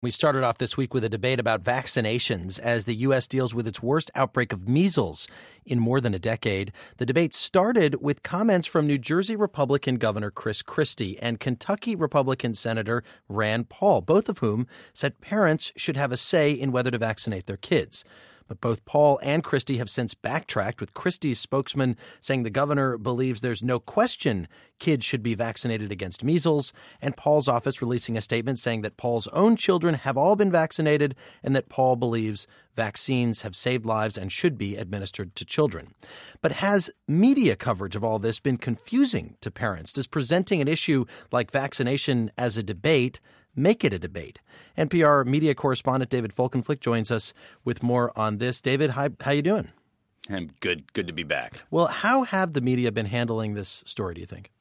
We started off this week with a debate about vaccinations as the U.S. deals with its worst outbreak of measles in more than a decade. The debate started with comments from New Jersey Republican Governor Chris Christie and Kentucky Republican Senator Rand Paul, both of whom said parents should have a say in whether to vaccinate their kids. But both Paul and Christie have since backtracked, with Christie's spokesman saying the governor believes there's no question kids should be vaccinated against measles, and Paul's office releasing a statement saying that Paul's own children have all been vaccinated and that Paul believes vaccines have saved lives and should be administered to children. But has media coverage of all this been confusing to parents? Does presenting an issue like vaccination as a debate make it a debate? NPR media correspondent David Folkenflik joins us with more on this. David, how you doing? I'm good. Good to be back. Well, how have the media been handling this story, do you think?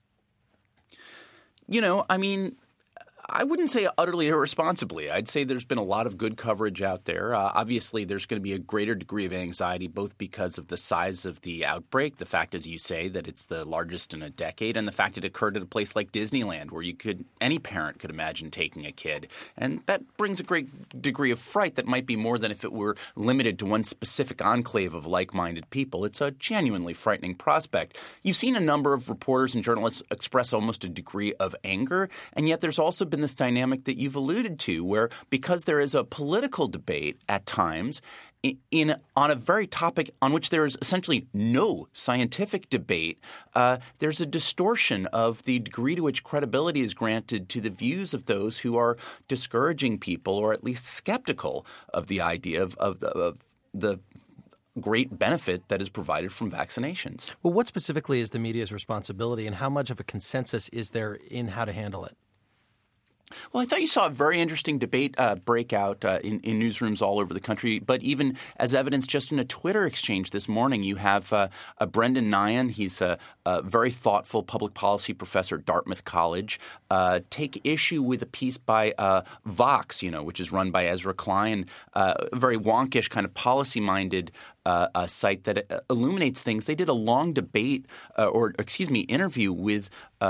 I wouldn't say utterly irresponsibly. I'd say there's been a lot of good coverage out there. Obviously, there's going to be a greater degree of anxiety, both because of the size of the outbreak, the fact, as you say, that it's the largest in a decade, and the fact it occurred at a place like Disneyland, where any parent could imagine taking a kid. And that brings a great degree of fright that might be more than if it were limited to one specific enclave of like-minded people. It's a genuinely frightening prospect. You've seen a number of reporters and journalists express almost a degree of anger, and yet there's also been this dynamic that you've alluded to, where because there is a political debate at times on a very topic on which there is essentially no scientific debate, there's a distortion of the degree to which credibility is granted to the views of those who are discouraging people or at least skeptical of the idea of the great benefit that is provided from vaccinations. Well, what specifically is the media's responsibility, and how much of a consensus is there in how to handle it? Well, I thought you saw a very interesting debate break out in newsrooms all over the country. But even as evidence just in a Twitter exchange this morning, you have Brendan Nyhan. He's a very thoughtful public policy professor at Dartmouth College. Take issue with a piece by Vox, which is run by Ezra Klein, a very wonkish kind of policy-minded site that illuminates things. They did a long debate interview with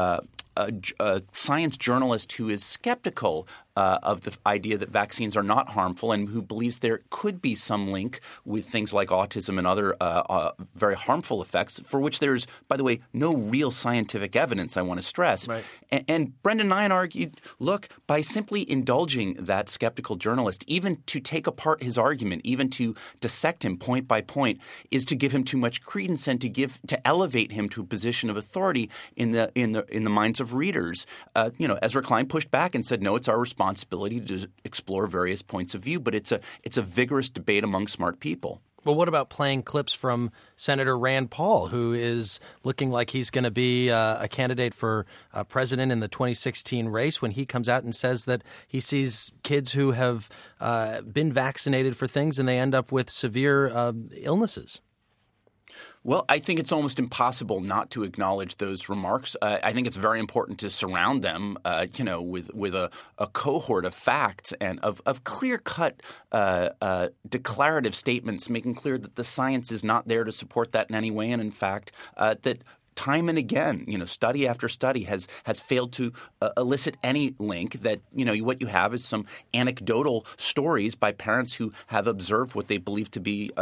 a science journalist who is skeptical of the idea that vaccines are not harmful and who believes there could be some link with things like autism and other very harmful effects for which there's, by the way, no real scientific evidence, I want to stress. Right. And Brendan Nyhan argued, look, by simply indulging that skeptical journalist, even to take apart his argument, even to dissect him point by point, is to give him too much credence and to elevate him to a position of authority in the minds of readers. Ezra Klein pushed back and said, no, it's our responsibility to explore various points of view, but it's a vigorous debate among smart people. Well, what about playing clips from Senator Rand Paul, who is looking like he's going to be a candidate for president in the 2016 race, when he comes out and says that he sees kids who have been vaccinated for things and they end up with severe illnesses? Well, I think it's almost impossible not to acknowledge those remarks. I think it's very important to surround them, with a cohort of facts and of clear-cut declarative statements, making clear that the science is not there to support that in any way, and in fact, that time and again, study after study has failed to elicit any link. That what you have is some anecdotal stories by parents who have observed what they believe to be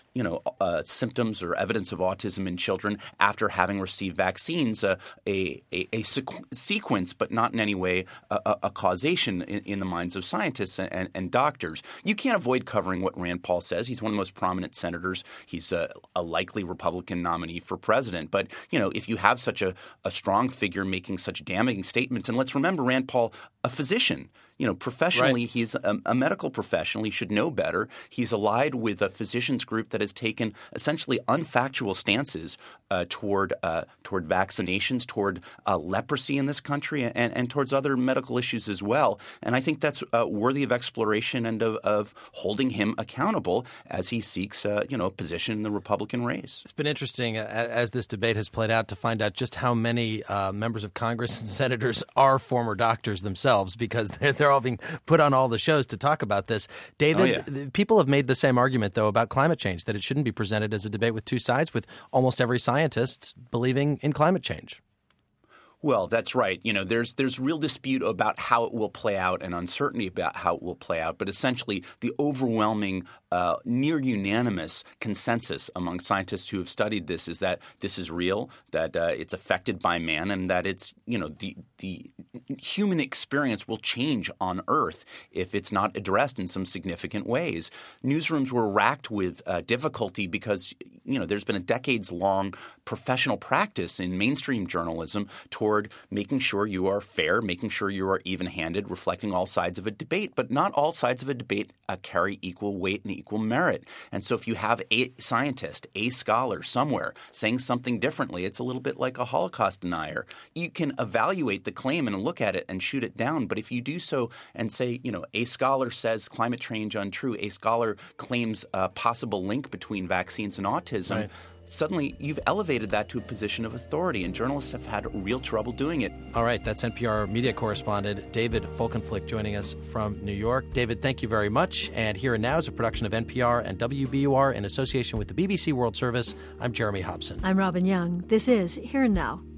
symptoms or evidence of autism in children after having received vaccines. A sequence, but not in any way a causation in the minds of scientists and doctors. You can't avoid covering what Rand Paul says. He's one of the most prominent senators. He's a likely Republican nominee for president. But if you have such a strong figure making such damning statements, and let's remember Rand Paul, a physician. Professionally, right. He's a medical professional. He should know better. He's allied with a physicians group that has taken essentially unfactual stances toward vaccinations, toward leprosy in this country, and towards other medical issues as well. And I think that's worthy of exploration and of holding him accountable as he seeks a position in the Republican race. It's been interesting as this debate has played out to find out just how many members of Congress and senators are former doctors themselves, because they're all being put on all the shows to talk about this. David, People have made the same argument, though, about climate change, that it shouldn't be presented as a debate with two sides, with almost every scientist believing in climate change. Well, that's right. There's real dispute about how it will play out and uncertainty about how it will play out. But essentially, the overwhelming, near unanimous consensus among scientists who have studied this is that this is real, that it's affected by man, and that it's the human experience will change on Earth if it's not addressed in some significant ways. Newsrooms were racked with difficulty because there's been a decades-long professional practice in mainstream journalism toward making sure you are fair, making sure you are even-handed, reflecting all sides of a debate. But not all sides of a debate carry equal weight and equal merit. And so if you have a scientist, a scholar somewhere saying something differently, it's a little bit like a Holocaust denier. You can evaluate the claim and look at it and shoot it down. But if you do so and say, a scholar says climate change untrue, a scholar claims a possible link between vaccines and autism, right, suddenly you've elevated that to a position of authority, and journalists have had real trouble doing it. All right. That's NPR media correspondent David Folkenflik joining us from New York. David, thank you very much. And Here and Now is a production of NPR and WBUR in association with the BBC World Service. I'm Jeremy Hobson. I'm Robin Young. This is Here and Now.